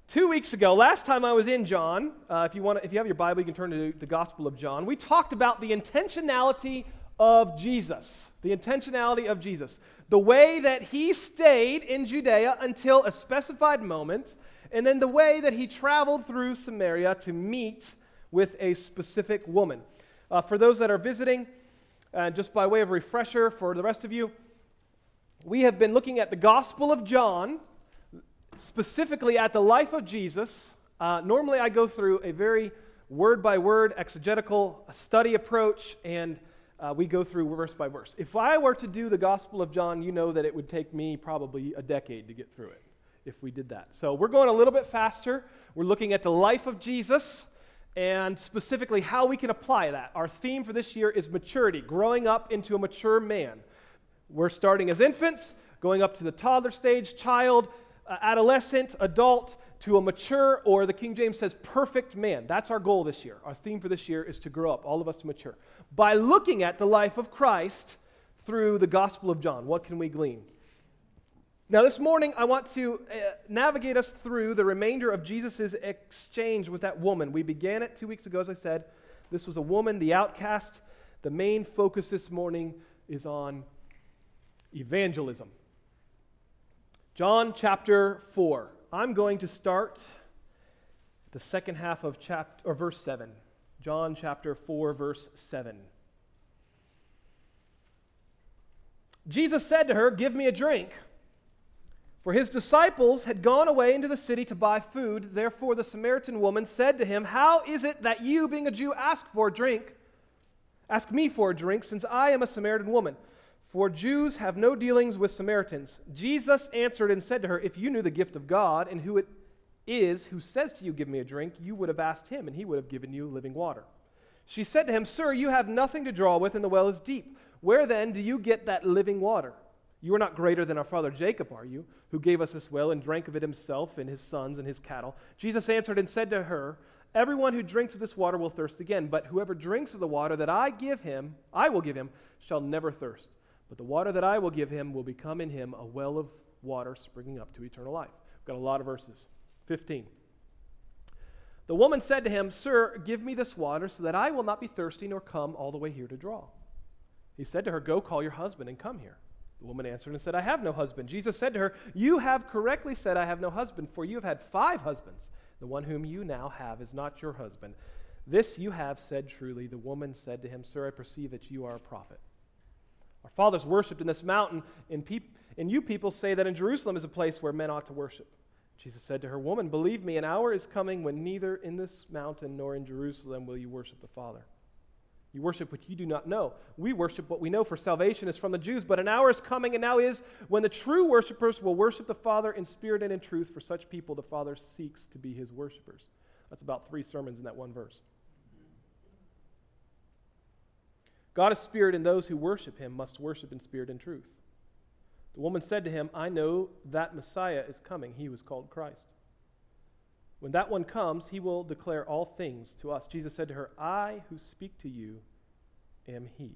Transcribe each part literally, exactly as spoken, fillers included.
Two weeks ago, last time I was in John, uh, if you want, if you have your Bible, you can turn to the Gospel of John. We talked about the intentionality of Jesus, the intentionality of Jesus, the way that he stayed in Judea until a specified moment, and then the way that he traveled through Samaria to meet with a specific woman. Uh, for those that are visiting, uh, just by way of refresher for the rest of you, we have been looking at the Gospel of John, specifically at the life of Jesus. Uh, normally I go through a very word-by-word exegetical study approach, and uh, we go through verse by verse. If I were to do the Gospel of John, you know that it would take me probably a decade to get through it if we did that. So we're going a little bit faster. We're looking at the life of Jesus and specifically how we can apply that. Our theme for this year is maturity, growing up into a mature man. We're starting as infants, going up to the toddler stage, child, Uh, adolescent, adult, to a mature, or the King James says perfect man. That's our goal this year. Our theme for this year is to grow up, all of us to mature. By looking at the life of Christ through the Gospel of John, what can we glean? Now this morning I want to uh, navigate us through the remainder of Jesus' exchange with that woman. We began it two weeks ago, as I said. This was a woman, the outcast. The main focus this morning is on evangelism. John chapter four. I'm going to start the second half of chapter or verse seven. John chapter four, verse seven. Jesus said to her, "Give me a drink." For his disciples had gone away into the city to buy food. Therefore the Samaritan woman said to him, "How is it that you, being a Jew, ask for a drink? Ask me for a drink, since I am a Samaritan woman. For Jews have no dealings with Samaritans." Jesus answered and said to her, "If you knew the gift of God and who it is who says to you, 'Give me a drink,' you would have asked him, and he would have given you living water." She said to him, "Sir, you have nothing to draw with, and the well is deep. Where then do you get that living water? You are not greater than our father Jacob, are you, who gave us this well and drank of it himself and his sons and his cattle?" Jesus answered and said to her, "Everyone who drinks of this water will thirst again, but whoever drinks of the water that I give him, I will give him, shall never thirst. But the water that I will give him will become in him a well of water springing up to eternal life." We've got a lot of verses. fifteen. The woman said to him, "Sir, give me this water so that I will not be thirsty nor come all the way here to draw." He said to her, "Go call your husband and come here." The woman answered and said, "I have no husband." Jesus said to her, "You have correctly said, 'I have no husband,' for you have had five husbands. The one whom you now have is not your husband. This you have said truly." The woman said to him, "Sir, I perceive that you are a prophet. Our fathers worshipped in this mountain, and, peop- and you people say that in Jerusalem is a place where men ought to worship." Jesus said to her, "Woman, believe me, an hour is coming when neither in this mountain nor in Jerusalem will you worship the Father. You worship what you do not know. We worship what we know, for salvation is from the Jews. But an hour is coming, and now is, when the true worshipers will worship the Father in spirit and in truth. For such people the Father seeks to be his worshipers." That's about three sermons in that one verse. God is spirit, and those who worship him must worship in spirit and truth. The woman said to him, "I know that Messiah is coming, he who is called Christ. When that one comes, he will declare all things to us." Jesus said to her, "I who speak to you am he."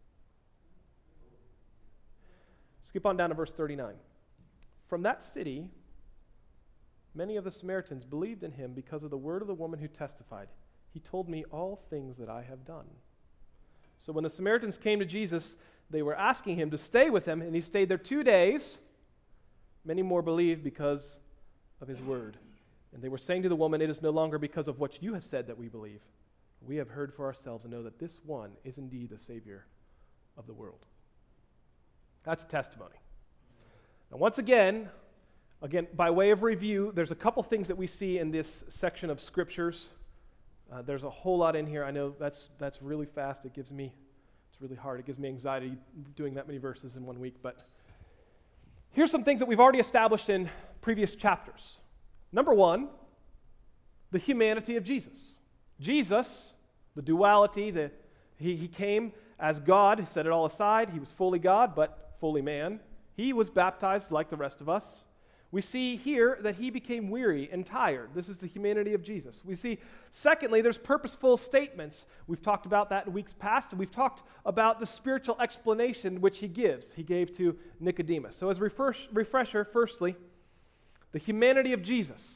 Skip on down to verse thirty-nine. From that city, many of the Samaritans believed in him because of the word of the woman who testified, "He told me all things that I have done." So when the Samaritans came to Jesus, they were asking him to stay with them, and he stayed there two days. Many more believed because of his word. And they were saying to the woman, "It is no longer because of what you have said that we believe. We have heard for ourselves and know that this one is indeed the Savior of the world." That's testimony. Now once again, again, by way of review, there's a couple things that we see in this section of scriptures. Uh, there's a whole lot in here. I know that's that's really fast. It gives me, it's really hard. It gives me anxiety doing that many verses in one week. But here's some things that we've already established in previous chapters. Number one, the humanity of Jesus. Jesus, the duality, the, he, he came as God. He set it all aside. He was fully God, but fully man. He was baptized like the rest of us. We see here that he became weary and tired. This is the humanity of Jesus. We see, secondly, there's purposeful statements. We've talked about that in weeks past, and we've talked about the spiritual explanation which he gives. He gave to Nicodemus. So as refresh, refresher, firstly, the humanity of Jesus.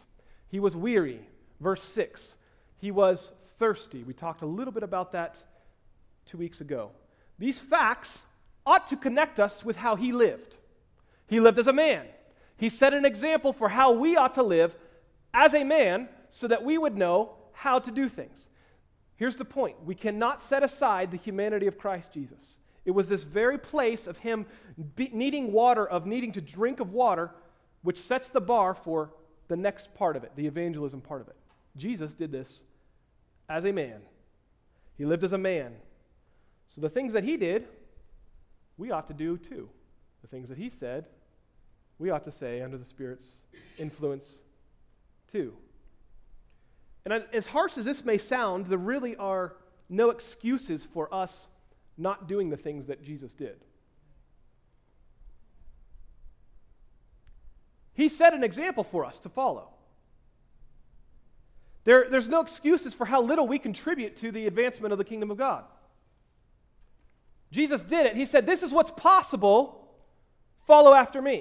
He was weary. Verse six. He was thirsty. We talked a little bit about that two weeks ago. These facts ought to connect us with how he lived. He lived as a man. He set an example for how we ought to live as a man so that we would know how to do things. Here's the point. We cannot set aside the humanity of Christ Jesus. It was this very place of him be needing water, of needing to drink of water, which sets the bar for the next part of it, the evangelism part of it. Jesus did this as a man. He lived as a man. So the things that he did, we ought to do too. The things that he said, we ought to say under the Spirit's influence too. And as harsh as this may sound, there really are no excuses for us not doing the things that Jesus did. He set an example for us to follow. There, there's no excuses for how little we contribute to the advancement of the kingdom of God. Jesus did it. He said, this is what's possible. Follow after me.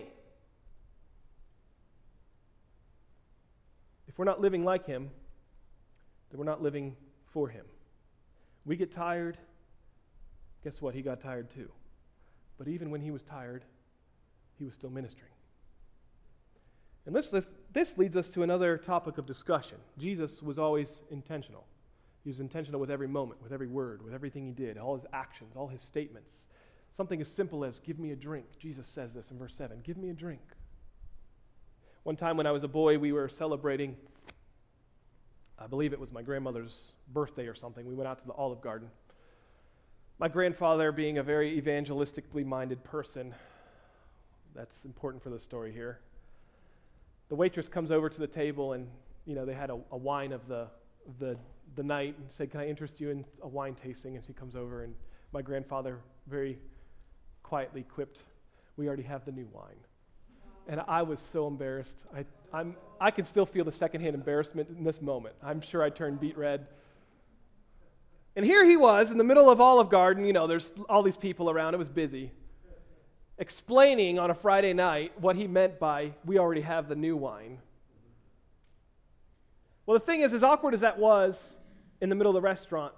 If we're not living like him, then we're not living for him. We get tired. Guess what? He got tired too. But even when he was tired, he was still ministering. And this, this, this leads us to another topic of discussion. Jesus was always intentional. He was intentional with every moment, with every word, with everything he did, all his actions, all his statements. Something as simple as, give me a drink. Jesus says this in verse seven, give me a drink. One time when I was a boy, we were celebrating, I believe it was my grandmother's birthday or something. We went out to the Olive Garden. My grandfather, being a very evangelistically minded person, that's important for the story here. The waitress comes over to the table and, you know, they had a, a wine of the, the, the night and said, can I interest you in a wine tasting? And she comes over and my grandfather very quietly quipped, we already have the new wine. And I was so embarrassed. I, I'm, I can still feel the secondhand embarrassment in this moment. I'm sure I turned beet red. And here he was in the middle of Olive Garden. You know, there's all these people around. It was busy. Explaining on a Friday night what he meant by, we already have the new wine. Well, the thing is, as awkward as that was in the middle of the restaurant,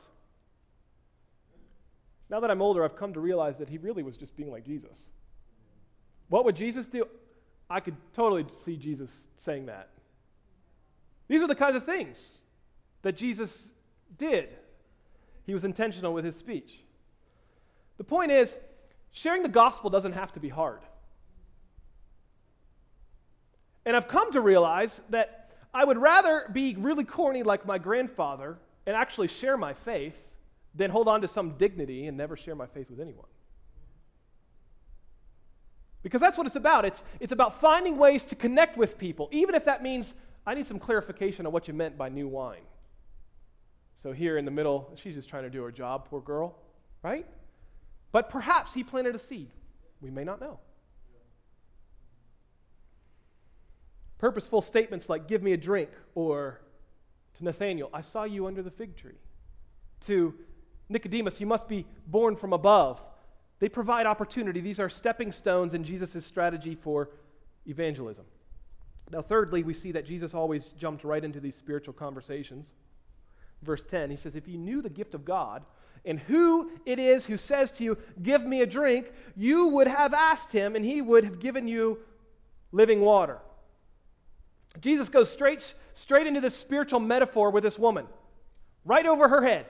now that I'm older, I've come to realize that he really was just being like Jesus. What would Jesus do? I could totally see Jesus saying that. These are the kinds of things that Jesus did. He was intentional with his speech. The point is, sharing the gospel doesn't have to be hard. And I've come to realize that I would rather be really corny like my grandfather and actually share my faith than hold on to some dignity and never share my faith with anyone. Because that's what it's about. It's, it's about finding ways to connect with people, even if that means I need some clarification on what you meant by new wine. So here in the middle, she's just trying to do her job, poor girl, right? But perhaps he planted a seed. We may not know. Purposeful statements like, give me a drink, or to Nathanael, I saw you under the fig tree. To Nicodemus, you must be born from above. They provide opportunity. These are stepping stones in Jesus' strategy for evangelism. Now, thirdly, we see that Jesus always jumped right into these spiritual conversations. Verse ten, he says, if you knew the gift of God and who it is who says to you, give me a drink, you would have asked him and he would have given you living water. Jesus goes straight, straight into this spiritual metaphor with this woman, right over her head.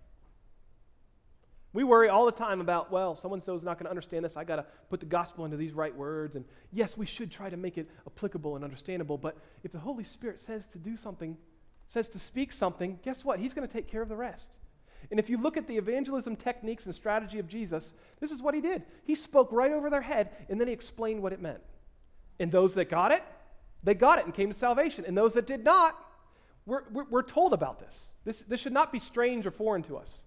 We worry all the time about, well, so-and-so's not going to understand this. I got to put the gospel into these right words. And yes, we should try to make it applicable and understandable. But if the Holy Spirit says to do something, says to speak something, guess what? He's going to take care of the rest. And if you look at the evangelism techniques and strategy of Jesus, this is what he did. He spoke right over their head, and then he explained what it meant. And those that got it, they got it and came to salvation. And those that did not, we're, we're, we're told about this. This. This should not be strange or foreign to us.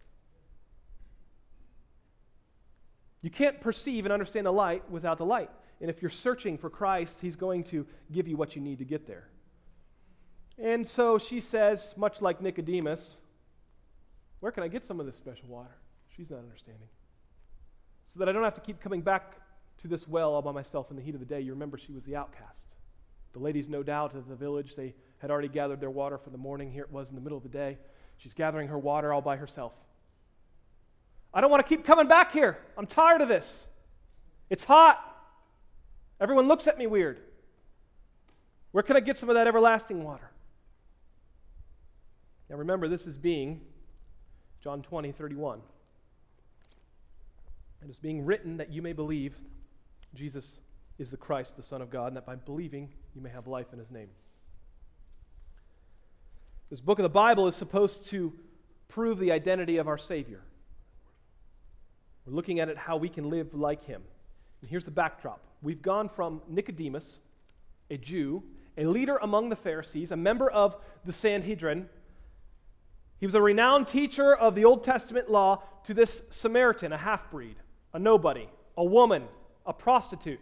You can't perceive and understand the light without the light. And if you're searching for Christ, he's going to give you what you need to get there. And so she says, much like Nicodemus, where can I get some of this special water? She's not understanding. So that I don't have to keep coming back to this well all by myself in the heat of the day. You remember she was the outcast. The ladies, no doubt, of the village, they had already gathered their water for the morning. Here it was in the middle of the day. She's gathering her water all by herself. I don't want to keep coming back here. I'm tired of this. It's hot. Everyone looks at me weird. Where can I get some of that everlasting water? Now remember, this is being John twenty, thirty-one. It is being written that you may believe Jesus is the Christ, the Son of God, and that by believing you may have life in his name. This book of the Bible is supposed to prove the identity of our Savior. We're looking at it how we can live like him. And here's the backdrop. We've gone from Nicodemus, a Jew, a leader among the Pharisees, a member of the Sanhedrin. He was a renowned teacher of the Old Testament law, to this Samaritan, a half-breed, a nobody, a woman, a prostitute.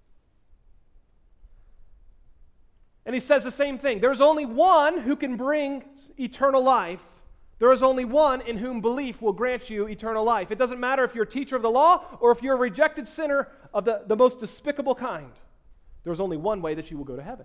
And he says the same thing. There's only one who can bring eternal life. There is only one in whom belief will grant you eternal life. It doesn't matter if you're a teacher of the law or if you're a rejected sinner of the, the most despicable kind. There's only one way that you will go to heaven.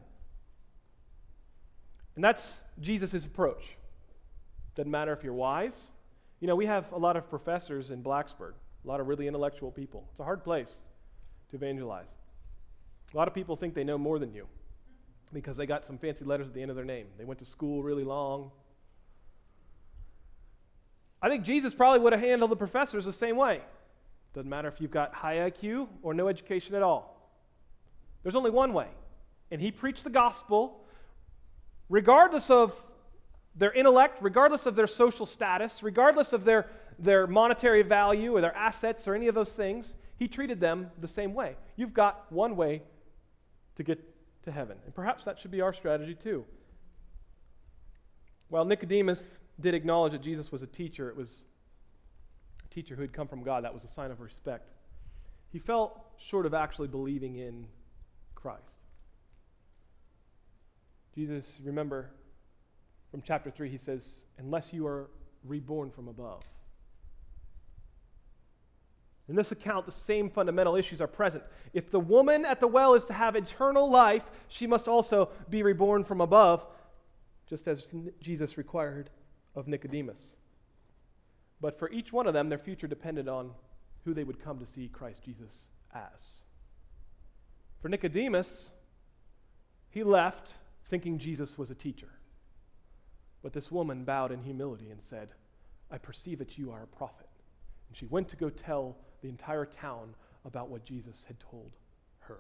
And that's Jesus' approach. Doesn't matter if you're wise. You know, we have a lot of professors in Blacksburg, a lot of really intellectual people. It's a hard place to evangelize. A lot of people think they know more than you because they got some fancy letters at the end of their name. They went to school really long. I think Jesus probably would have handled the professors the same way. Doesn't matter if you've got high I Q or no education at all. There's only one way. And he preached the gospel regardless of their intellect, regardless of their social status, regardless of their, their monetary value or their assets or any of those things. He treated them the same way. You've got one way to get to heaven. And perhaps that should be our strategy too. While Nicodemus did acknowledge that Jesus was a teacher, it was a teacher who had come from God. That was a sign of respect. He fell short of actually believing in Christ. Jesus, remember, from chapter three, he says, unless you are reborn from above. In this account, the same fundamental issues are present. If the woman at the well is to have eternal life, she must also be reborn from above, just as Jesus required of Nicodemus. But for each one of them, their future depended on who they would come to see Christ Jesus as. For Nicodemus, he left thinking Jesus was a teacher. But this woman bowed in humility and said, I perceive that you are a prophet. And she went to go tell the entire town about what Jesus had told her.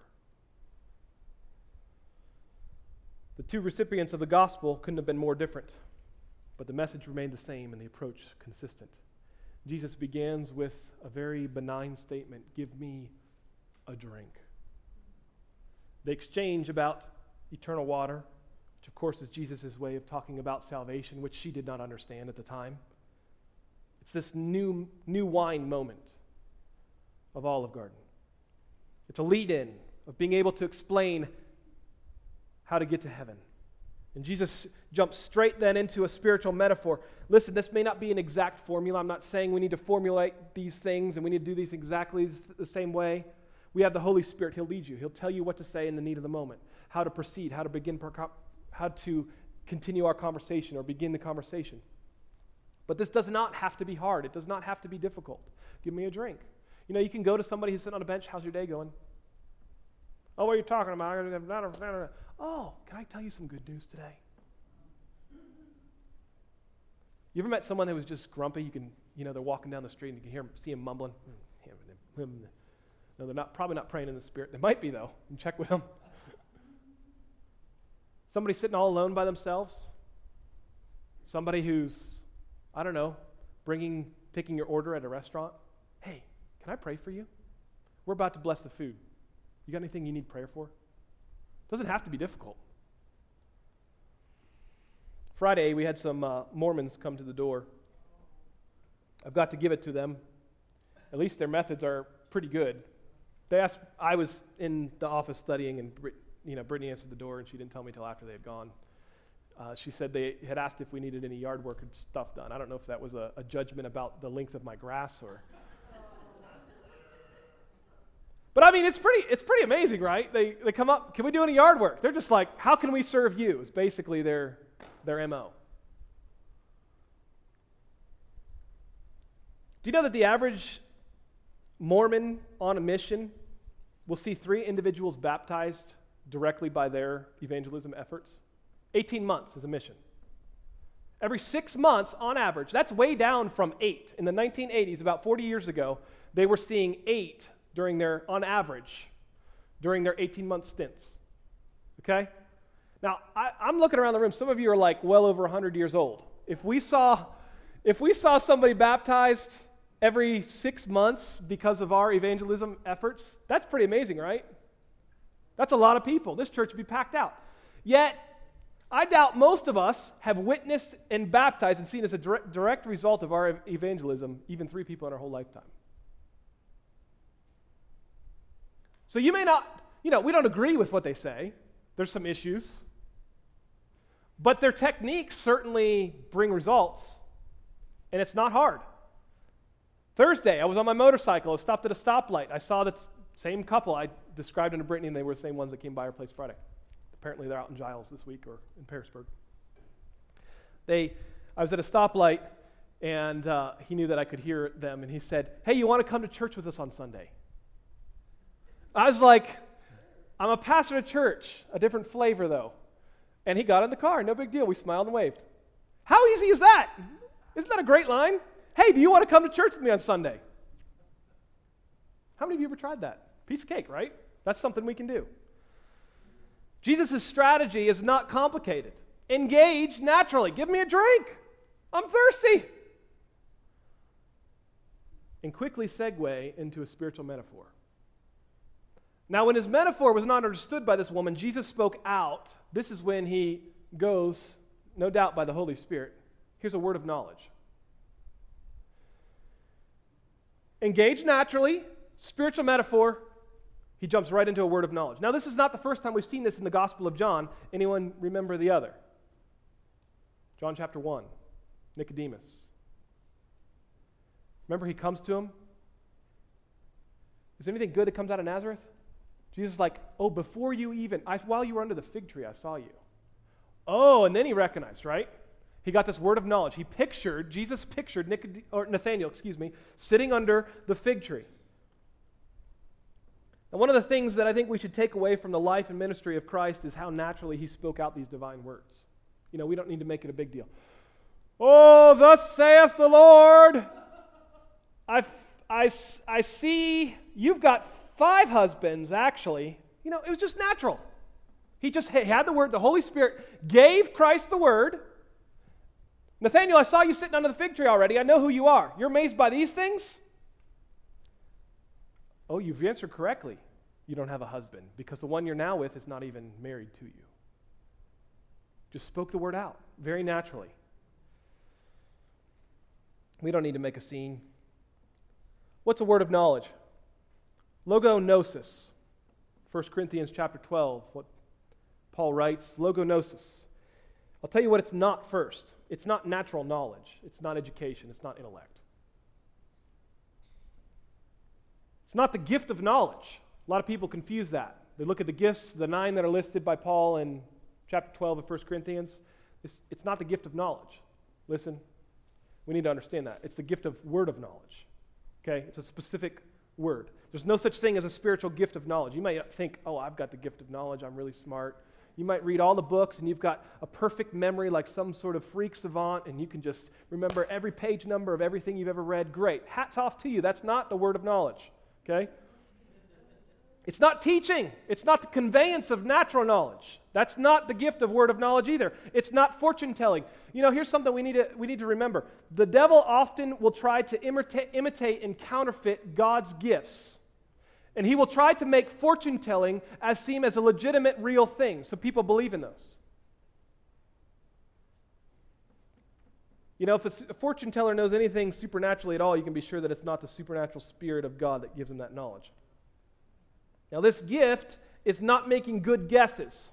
The two recipients of the gospel couldn't have been more different, but the message remained the same and the approach consistent. Jesus begins with a very benign statement, give me a drink. They exchange about eternal water, which of course is Jesus' way of talking about salvation, which she did not understand at the time. It's this new, new wine moment of Olive Garden. It's a lead-in of being able to explain how to get to heaven. And Jesus jumps straight then into a spiritual metaphor. Listen, this may not be an exact formula. I'm not saying we need to formulate these things and we need to do these exactly the same way. We have the Holy Spirit. He'll lead you. He'll tell you what to say in the need of the moment, how to proceed, how to begin, how to continue our conversation or begin the conversation. But this does not have to be hard. It does not have to be difficult. Give me a drink. You know, you can go to somebody who's sitting on a bench. How's your day going? Oh, what are you talking about? Oh, can I tell you some good news today? You ever met someone that was just grumpy? You can, you know, they're walking down the street and you can hear them, see them mumbling. No, they're not, probably not praying in the Spirit. They might be, though. You can check with them. Somebody sitting all alone by themselves. Somebody who's, I don't know, bringing, taking your order at a restaurant. Hey, can I pray for you? We're about to bless the food. You got anything you need prayer for? Doesn't have to be difficult. Friday, we had some uh, Mormons come to the door. I've got to give it to them. At least their methods are pretty good. They asked, I was in the office studying, and Brit, you know, Brittany answered the door, and she didn't tell me till after they had gone. Uh, she said they had asked if we needed any yard work and stuff done. I don't know if that was a, a judgment about the length of my grass or... But I mean, it's pretty, it's pretty amazing, right? They, they come up, can we do any yard work? They're just like, how can we serve you? Is basically their, their M O. Do you know that the average Mormon on a mission will see three individuals baptized directly by their evangelism efforts? eighteen months is a mission. Every six months on average, that's way down from eight. In the nineteen eighties, about forty years ago, they were seeing eight during their, on average, during their eighteen-month stints. Okay? Now, I, I'm looking around the room. Some of you are like well over one hundred years old. If we saw, if we saw somebody baptized every six months because of our evangelism efforts, that's pretty amazing, right? That's a lot of people. This church would be packed out. Yet, I doubt most of us have witnessed and baptized and seen as a direct, direct result of our evangelism even three people in our whole lifetime. So you may not, you know, we don't agree with what they say. There's some issues. But their techniques certainly bring results. And it's not hard. Thursday, I was on my motorcycle. I stopped at a stoplight. I saw that same couple I described into Brittany, and they were the same ones that came by our place Friday. Apparently they're out in Giles this week or in Pearisburg. They, I was at a stoplight, and uh, he knew that I could hear them, and he said, hey, you want to come to church with us on Sunday? I was like, I'm a pastor at church, a different flavor though. And he got in the car, no big deal. We smiled and waved. How easy is that? Isn't that a great line? Hey, do you want to come to church with me on Sunday? How many of you ever tried that? Piece of cake, right? That's something we can do. Jesus' strategy is not complicated. Engage naturally. Give me a drink. I'm thirsty. And quickly segue into a spiritual metaphor. Now, when his metaphor was not understood by this woman, Jesus spoke out. This is when he goes, no doubt by the Holy Spirit. Here's a word of knowledge. Engage naturally, spiritual metaphor. He jumps right into a word of knowledge. Now, this is not the first time we've seen this in the Gospel of John. Anyone remember the other? John chapter one, Nicodemus. Remember he comes to him? Is there anything good that comes out of Nazareth? Jesus is like, oh, before you even, I, while you were under the fig tree, I saw you. Oh, and then he recognized, right? He got this word of knowledge. He pictured, Jesus pictured Nicod- or Nathanael, excuse me, sitting under the fig tree. And one of the things that I think we should take away from the life and ministry of Christ is how naturally he spoke out these divine words. You know, we don't need to make it a big deal. Oh, thus saith the Lord, I, I, I see you've got five husbands, actually. You know, it was just natural. He just he had the word. The Holy Spirit gave Christ the word. Nathanael, I saw you sitting under the fig tree already. I know who you are. You're amazed by these things? Oh, you've answered correctly. You don't have a husband because the one you're now with is not even married to you. Just spoke the word out very naturally. We don't need to make a scene. What's a word of knowledge? Logognosis. First Corinthians chapter twelve, what Paul writes, logognosis. I'll tell you what it's not first. It's not natural knowledge. It's not education. It's not intellect. It's not the gift of knowledge. A lot of people confuse that. They look at the gifts, the nine that are listed by Paul in chapter twelve of First Corinthians. It's, it's not the gift of knowledge. Listen, we need to understand that. It's the gift of word of knowledge. Okay? It's a specific word. There's no such thing as a spiritual gift of knowledge. You might think, oh, I've got the gift of knowledge. I'm really smart. You might read all the books and you've got a perfect memory like some sort of freak savant and you can just remember every page number of everything you've ever read. Great. Hats off to you. That's not the word of knowledge. Okay? It's not teaching. It's not the conveyance of natural knowledge. That's not the gift of word of knowledge either. It's not fortune telling. You know, here's something we need to we need to remember. The devil often will try to imita- imitate and counterfeit God's gifts. And he will try to make fortune telling as seem as a legitimate real thing, so people believe in those. You know, if a fortune teller knows anything supernaturally at all, you can be sure that it's not the supernatural spirit of God that gives him that knowledge. Now, this gift is not making good guesses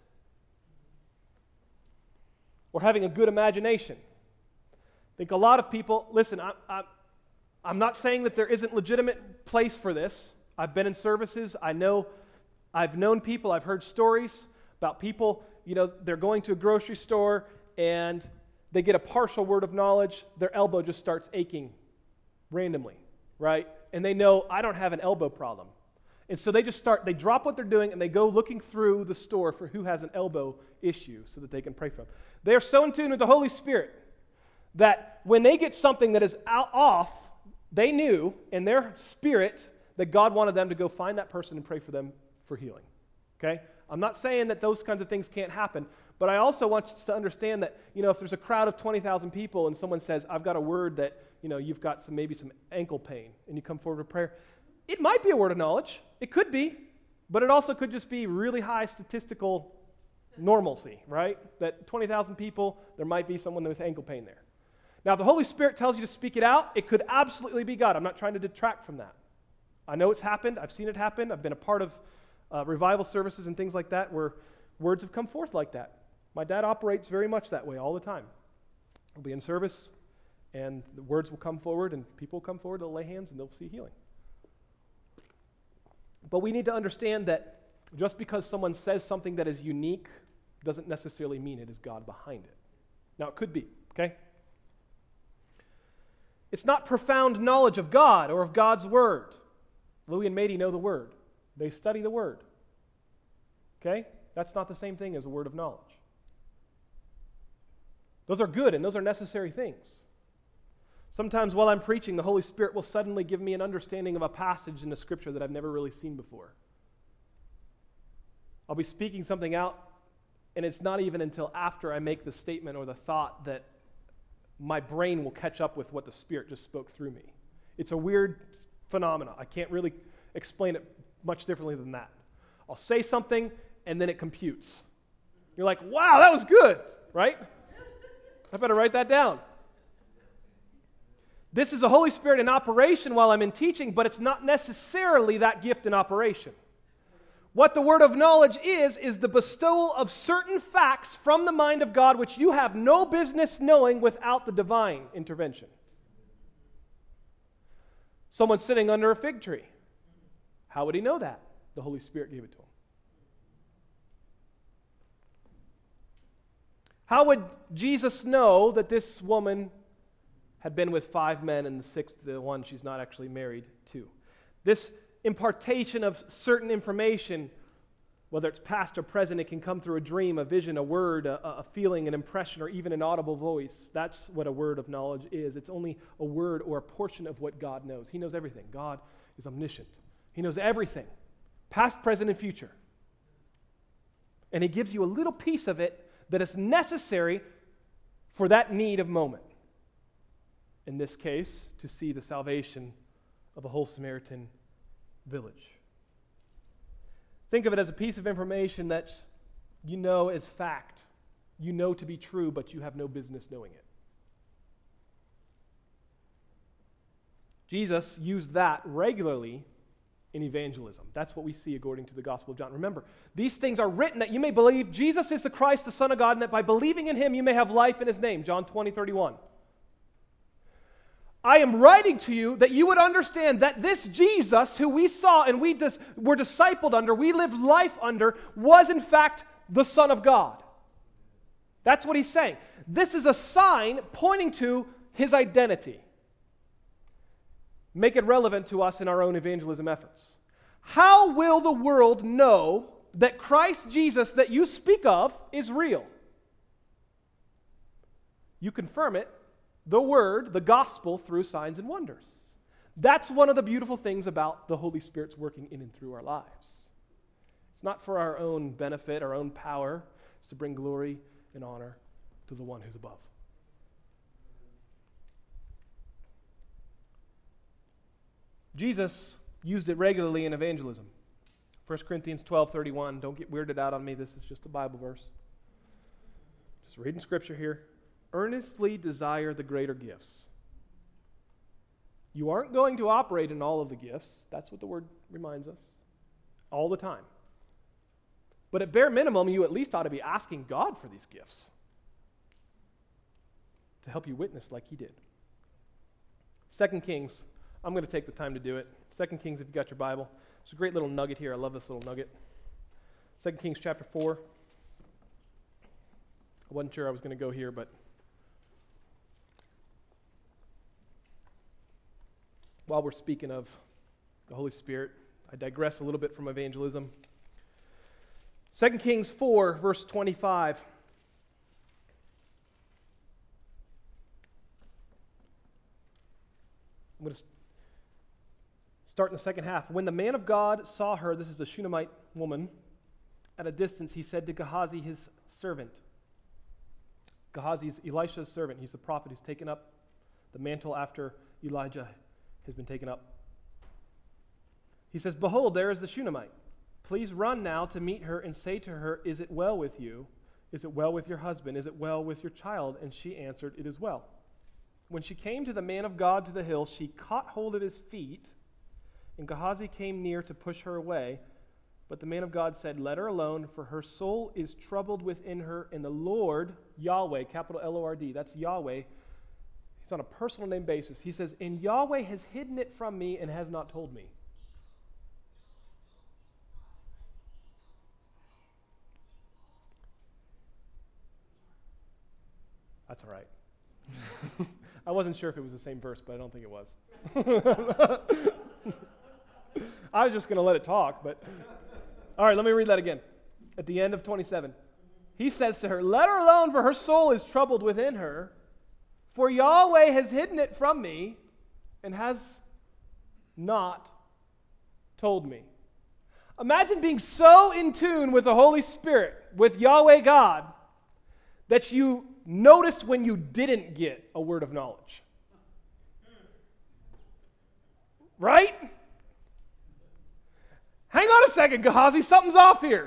or having a good imagination. I think a lot of people, listen, I, I, I'm not saying that there isn't legitimate place for this. I've been in services. I know, I've known people, I've heard stories about people, you know, they're going to a grocery store and they get a partial word of knowledge, their elbow just starts aching randomly, right? And they know, I don't have an elbow problem. And so they just start, they drop what they're doing and they go looking through the store for who has an elbow issue so that they can pray for them. They are so in tune with the Holy Spirit that when they get something that is out, off, they knew in their spirit that God wanted them to go find that person and pray for them for healing. Okay? I'm not saying that those kinds of things can't happen, but I also want you to understand that, you know, if there's a crowd of twenty thousand people and someone says, I've got a word that, you know, you've got some maybe some ankle pain, and you come forward with prayer, it might be a word of knowledge. It could be, but it also could just be really high statistical normalcy, right? That twenty thousand people, there might be someone with ankle pain there. Now, if the Holy Spirit tells you to speak it out, it could absolutely be God. I'm not trying to detract from that. I know it's happened. I've seen it happen. I've been a part of uh, revival services and things like that where words have come forth like that. My dad operates very much that way all the time. He'll be in service, and the words will come forward, and people will come forward, they'll lay hands, and they'll see healing. But we need to understand that just because someone says something that is unique doesn't necessarily mean it is God behind it. Now, it could be, okay? It's not profound knowledge of God or of God's Word. Louis and Mady know the Word. They study the Word. Okay? That's not the same thing as a word of knowledge. Those are good and those are necessary things. Sometimes while I'm preaching, the Holy Spirit will suddenly give me an understanding of a passage in the Scripture that I've never really seen before. I'll be speaking something out, and it's not even until after I make the statement or the thought that my brain will catch up with what the Spirit just spoke through me. It's a weird phenomenon. I can't really explain it much differently than that. I'll say something, and then it computes. You're like, wow, that was good, right? I better write that down. This is the Holy Spirit in operation while I'm in teaching, but it's not necessarily that gift in operation. What the word of knowledge is, is the bestowal of certain facts from the mind of God which you have no business knowing without the divine intervention. Someone sitting under a fig tree. How would he know that? The Holy Spirit gave it to him. How would Jesus know that this woman had been with five men and the sixth, the one she's not actually married to? This impartation of certain information, whether it's past or present, it can come through a dream, a vision, a word, a, a feeling, an impression, or even an audible voice. That's what a word of knowledge is. It's only a word or a portion of what God knows. He knows everything. God is omniscient. He knows everything, past, present, and future. And he gives you a little piece of it that is necessary for that need of moment. In this case, to see the salvation of a whole Samaritan village. Think of it as a piece of information that you know is fact. You know to be true, but you have no business knowing it. Jesus used that regularly in evangelism. That's what we see according to the Gospel of John. Remember, these things are written that you may believe Jesus is the Christ, the Son of God, and that by believing in him you may have life in his name. John twenty, thirty-one. I am writing to you that you would understand that this Jesus, who we saw and we dis- were discipled under, we lived life under, was in fact the Son of God. That's what he's saying. This is a sign pointing to his identity. Make it relevant to us in our own evangelism efforts. How will the world know that Christ Jesus that you speak of is real? You confirm it, the word, the gospel, through signs and wonders. That's one of the beautiful things about the Holy Spirit's working in and through our lives. It's not for our own benefit, our own power. It's to bring glory and honor to the one who's above. Jesus used it regularly in evangelism. First Corinthians twelve, thirty-one. Don't get weirded out on me. This is just a Bible verse. Just reading scripture here. Earnestly desire the greater gifts. You aren't going to operate in all of the gifts. That's what the word reminds us. All the time. But at bare minimum, you at least ought to be asking God for these gifts to help you witness like he did. Second Kings I'm going to take the time to do it. Second Kings, if you got your Bible. There's a great little nugget here. I love this little nugget. Second Kings chapter four. I wasn't sure I was going to go here, but while we're speaking of the Holy Spirit, I digress a little bit from evangelism. Second Kings four, verse twenty-five. I'm going to start in the second half. When the man of God saw her, this is the Shunammite woman, at a distance, he said to Gehazi, his servant. Gehazi is Elisha's servant. He's the prophet who's taken up the mantle after Elijah has been taken up. He says, behold, there is the Shunammite. Please run now to meet her and say to her, is it well with you? Is it well with your husband? Is it well with your child? And she answered, it is well. When she came to the man of God to the hill, she caught hold of his feet, and Gehazi came near to push her away. But the man of God said, let her alone, for her soul is troubled within her, and the Lord, Yahweh, capital L O R D, that's Yahweh. He's on a personal name basis. He says, and Yahweh has hidden it from me and has not told me. That's all right. I wasn't sure if it was the same verse, but I don't think it was. I was just going to let it talk, but... All right, let me read that again. At the end of twenty-seven. He says to her, let her alone, for her soul is troubled within her. For Yahweh has hidden it from me and has not told me. Imagine being so in tune with the Holy Spirit, with Yahweh God, that you noticed when you didn't get a word of knowledge. Right? Hang on a second, Gehazi, something's off here.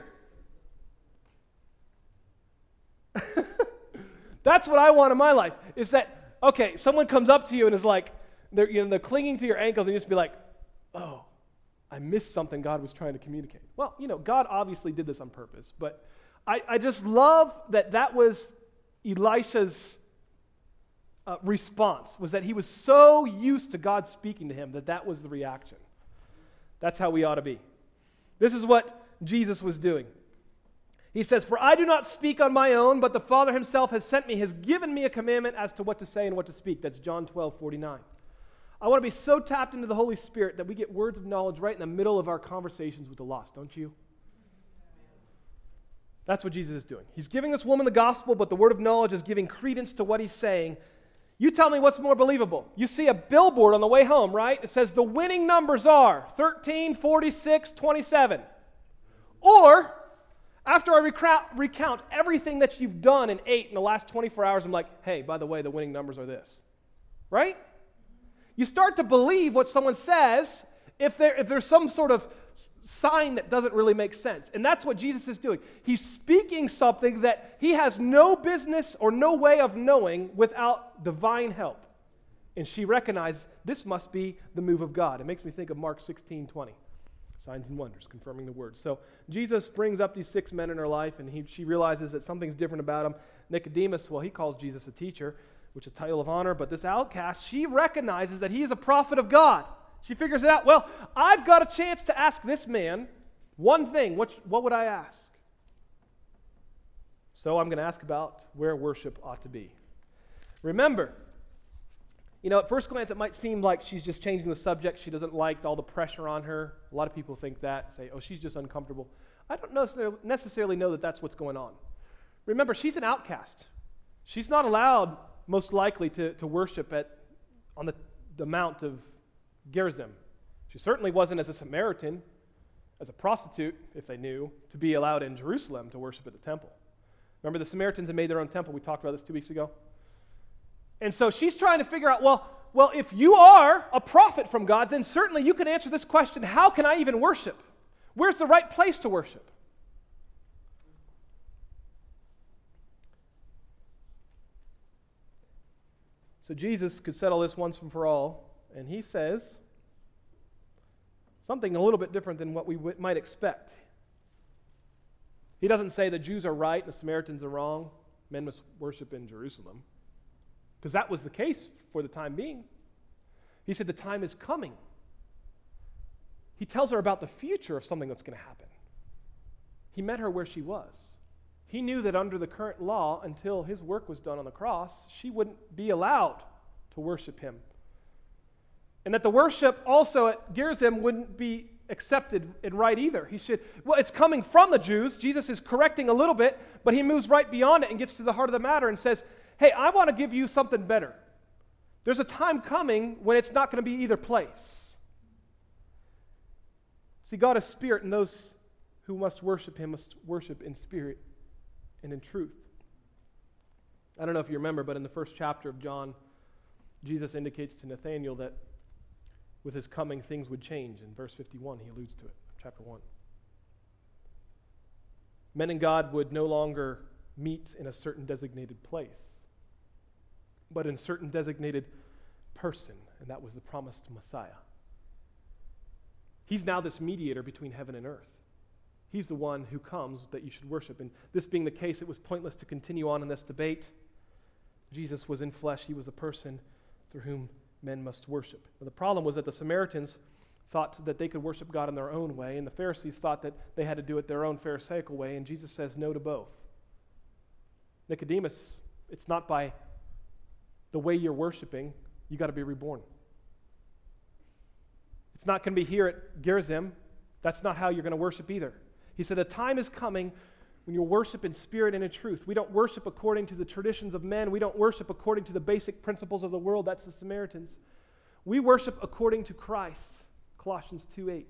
That's what I want in my life, is that, okay, someone comes up to you and is like, they're, you know, they're clinging to your ankles, and you just be like, oh, I missed something God was trying to communicate. Well, you know, God obviously did this on purpose, but I, I just love that that was Elisha's uh, response, was that he was so used to God speaking to him that that was the reaction. That's how we ought to be. This is what Jesus was doing. He says, for I do not speak on my own, but the Father himself has sent me, has given me a commandment as to what to say and what to speak. That's John twelve forty-nine. I want to be so tapped into the Holy Spirit that we get words of knowledge right in the middle of our conversations with the lost, don't you? That's what Jesus is doing. He's giving this woman the gospel, but the word of knowledge is giving credence to what he's saying. You tell me what's more believable. You see a billboard on the way home, right? It says the winning numbers are thirteen, forty-six, twenty-seven. Or, after I recount, recount everything that you've done and ate in the last twenty-four hours, I'm like, hey, by the way, the winning numbers are this. Right? You start to believe what someone says if, there, if there's some sort of sign that doesn't really make sense. And that's what Jesus is doing. He's speaking something that he has no business or no way of knowing without divine help. And she recognizes this must be the move of God. It makes me think of Mark sixteen twenty. Signs and wonders, confirming the word. So Jesus brings up these six men in her life, and he, she realizes that something's different about them. Nicodemus, well, he calls Jesus a teacher, which is a title of honor, but this outcast, she recognizes that he is a prophet of God. She figures it out. Well, I've got a chance to ask this man one thing. What, what would I ask? So I'm going to ask about where worship ought to be. Remember, you know, at first glance, it might seem like she's just changing the subject. She doesn't like all the pressure on her. A lot of people think that, say, oh, she's just uncomfortable. I don't necessarily know that that's what's going on. Remember, she's an outcast. She's not allowed, most likely, to, to worship at on the, the Mount of Gerizim. She certainly wasn't as a Samaritan, as a prostitute, if they knew, to be allowed in Jerusalem to worship at the temple. Remember the Samaritans had made their own temple? We talked about this two weeks ago. And so she's trying to figure out, well, well, if you are a prophet from God, then certainly you can answer this question, how can I even worship? Where's the right place to worship? So Jesus could settle this once and for all, and he says something a little bit different than what we w- might expect. He doesn't say the Jews are right and the Samaritans are wrong. Men must worship in Jerusalem. Because that was the case for the time being. He said, the time is coming. He tells her about the future of something that's going to happen. He met her where she was. He knew that under the current law, until his work was done on the cross, she wouldn't be allowed to worship him. And that the worship also at Gerizim wouldn't be accepted and right either. He said, well, it's coming from the Jews. Jesus is correcting a little bit, but he moves right beyond it and gets to the heart of the matter and says, hey, I want to give you something better. There's a time coming when it's not going to be either place. See, God is spirit, and those who must worship him must worship in spirit and in truth. I don't know if you remember, but in the first chapter of John, Jesus indicates to Nathanael that with his coming, things would change. In verse fifty-one, he alludes to it, chapter one. Men and God would no longer meet in a certain designated place, but in a certain designated person, and that was the promised Messiah. He's now this mediator between heaven and earth. He's the one who comes that you should worship. And this being the case, it was pointless to continue on in this debate. Jesus was in flesh. He was the person through whom men must worship. Now, the problem was that the Samaritans thought that they could worship God in their own way, and the Pharisees thought that they had to do it their own Pharisaical way, and Jesus says no to both. Nicodemus, it's not by the way you're worshiping, you got to be reborn. It's not going to be here at Gerizim. That's not how you're going to worship either. He said, the time is coming when you'll worship in spirit and in truth. We don't worship according to the traditions of men. We don't worship according to the basic principles of the world. That's the Samaritans. We worship according to Christ. Colossians two eight.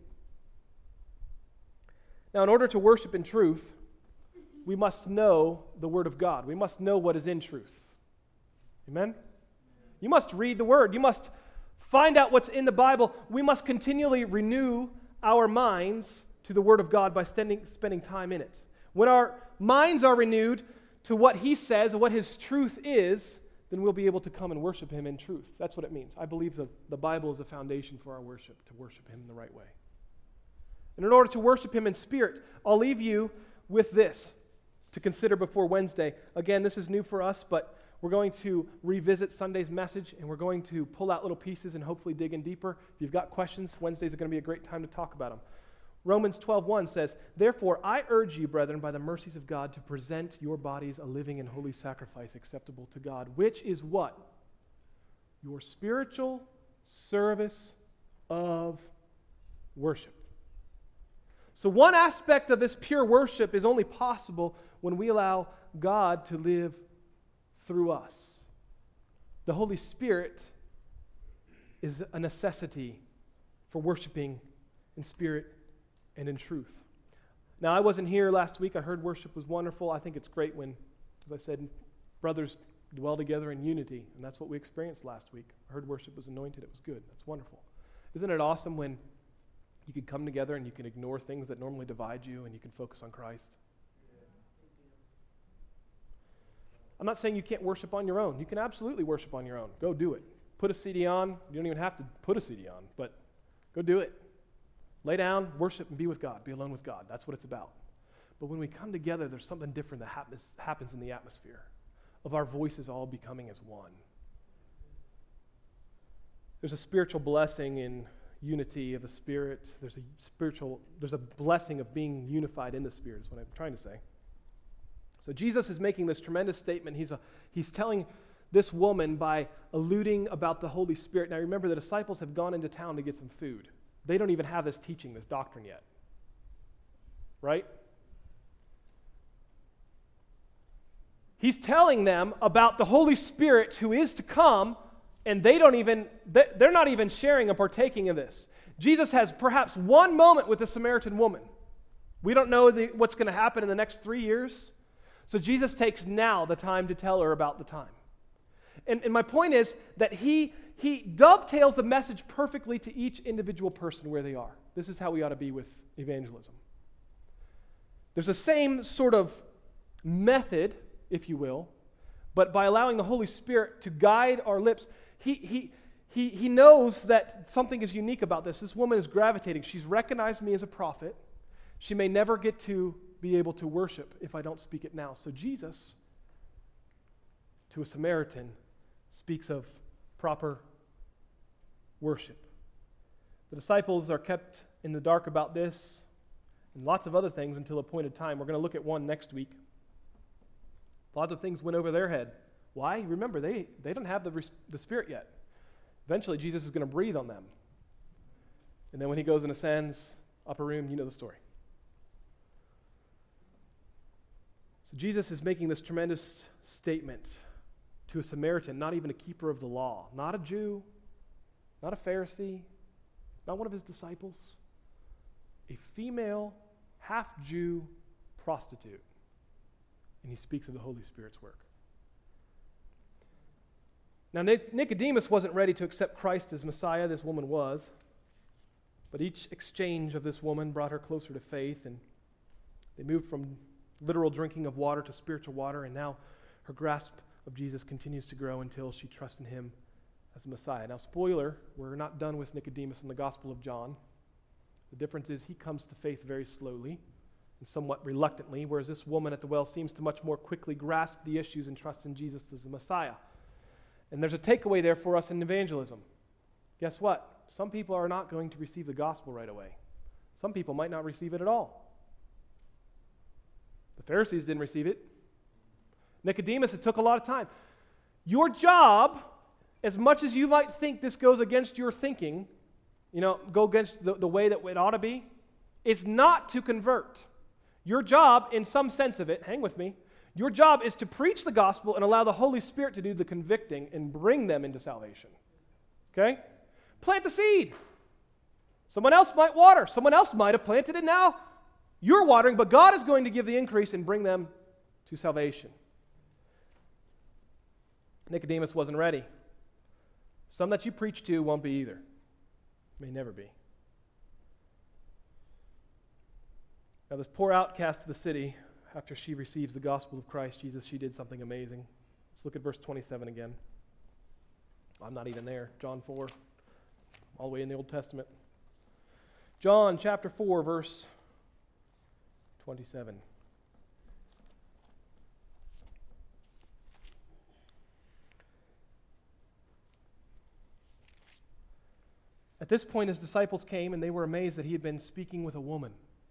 Now, in order to worship in truth, we must know the Word of God. We must know what is in truth. Amen? You must read the Word. You must find out what's in the Bible. We must continually renew our minds to the Word of God by spending, spending time in it. When our minds are renewed to what He says and what His truth is, then we'll be able to come and worship Him in truth. That's what it means. I believe the, the Bible is a foundation for our worship, to worship Him in the right way. And in order to worship Him in spirit, I'll leave you with this to consider before Wednesday. Again, this is new for us, but we're going to revisit Sunday's message, and we're going to pull out little pieces and hopefully dig in deeper. If you've got questions, Wednesdays are going to be a great time to talk about them. Romans twelve one says, therefore I urge you, brethren, by the mercies of God, to present your bodies a living and holy sacrifice acceptable to God, which is what? Your spiritual service of worship. So one aspect of this pure worship is only possible when we allow God to live through us. The Holy Spirit is a necessity for worshiping in spirit and in truth. Now, I wasn't here last week. I heard worship was wonderful. I think it's great when, as I said, brothers dwell together in unity, and that's what we experienced last week. I heard worship was anointed. It was good. That's wonderful. Isn't it awesome when you can come together and you can ignore things that normally divide you and you can focus on Christ? I'm not saying you can't worship on your own. You can absolutely worship on your own. Go do it. Put a C D on. You don't even have to put a C D on, but go do it. Lay down, worship, and be with God. Be alone with God. That's what it's about. But when we come together, there's something different that happens, happens in the atmosphere of our voices all becoming as one. There's a spiritual blessing in unity of the Spirit. There's a spiritual, there's a blessing of being unified in the Spirit is what I'm trying to say. So Jesus is making this tremendous statement. He's, a, he's telling this woman by alluding about the Holy Spirit. Now remember, the disciples have gone into town to get some food. They don't even have this teaching, this doctrine yet. Right? He's telling them about the Holy Spirit who is to come, and they don't even, they're not even sharing and partaking of this. Jesus has perhaps one moment with the Samaritan woman. We don't know the, what's going to happen in the next three years. So Jesus takes now the time to tell her about the time. And, and my point is that he, he dovetails the message perfectly to each individual person where they are. This is how we ought to be with evangelism. There's the same sort of method, if you will, but by allowing the Holy Spirit to guide our lips, he, he, he, he knows that something is unique about this. This woman is gravitating. She's recognized me as a prophet. She may never get to be able to worship if I don't speak it now. So Jesus, to a Samaritan, speaks of proper worship. The disciples are kept in the dark about this and lots of other things until appointed time. We're going to look at one next week. Lots of things went over their head. Why? Remember, they, they don't have the, the Spirit yet. Eventually, Jesus is going to breathe on them. And then when he goes and ascends, upper room, you know the story. So Jesus is making this tremendous statement to a Samaritan, not even a keeper of the law, not a Jew, not a Pharisee, not one of his disciples, a female, half-Jew prostitute. And he speaks of the Holy Spirit's work. Now, Nicodemus wasn't ready to accept Christ as Messiah. This woman was. But each exchange of this woman brought her closer to faith, and they moved from literal drinking of water to spiritual water, and now her grasp of Jesus continues to grow until she trusts in him as a Messiah. Now, spoiler, we're not done with Nicodemus in the Gospel of John. The difference is he comes to faith very slowly and somewhat reluctantly, whereas this woman at the well seems to much more quickly grasp the issues and trust in Jesus as the Messiah. And there's a takeaway there for us in evangelism. Guess what? Some people are not going to receive the gospel right away. Some people might not receive it at all. The Pharisees didn't receive it. Nicodemus, it took a lot of time. Your job, as much as you might think this goes against your thinking, you know, go against the, the way that it ought to be, is not to convert. Your job, in some sense of it, hang with me, your job is to preach the gospel and allow the Holy Spirit to do the convicting and bring them into salvation. Okay? Plant the seed. Someone else might water. Someone else might have planted it now. You're watering, but God is going to give the increase and bring them to salvation. Nicodemus wasn't ready. Some that you preach to won't be either. May never be. Now, this poor outcast of the city, after she receives the gospel of Christ Jesus, she did something amazing. Let's look at verse twenty-seven again. I'm not even there. John four, all the way in the Old Testament. John chapter four, verse twenty-seven. At this point, his disciples came, and they were amazed that he had been speaking with a woman.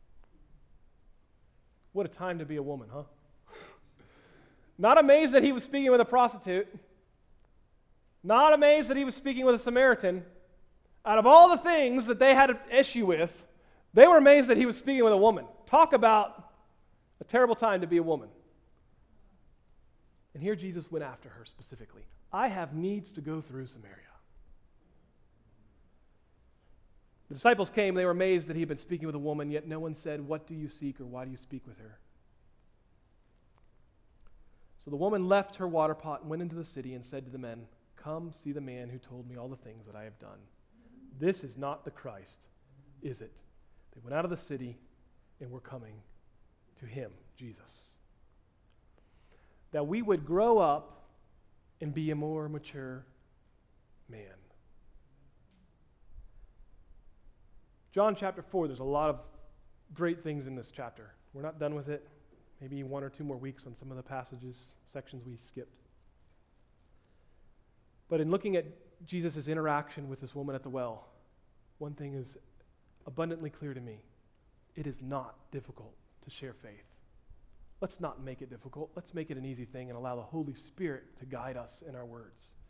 What a time to be a woman, huh? Not amazed that he was speaking with a prostitute. Not amazed that he was speaking with a Samaritan. Out of all the things that they had an issue with, they were amazed that he was speaking with a woman. Talk about a terrible time to be a woman. And here Jesus went after her specifically. I have needs to go through Samaria. The disciples came, they were amazed that he had been speaking with a woman, yet no one said, "What do you seek?" or "Why do you speak with her?" So the woman left her water pot and went into the city and said to the men, "Come see the man who told me all the things that I have done. This is not the Christ, is it?" They went out of the city and were coming to him, Jesus. That we would grow up and be a more mature man. John chapter four, there's a lot of great things in this chapter. We're not done with it. Maybe one or two more weeks on some of the passages, sections we skipped. But in looking at Jesus' interaction with this woman at the well, one thing is abundantly clear to me. It is not difficult to share faith. Let's not make it difficult. Let's make it an easy thing and allow the Holy Spirit to guide us in our words.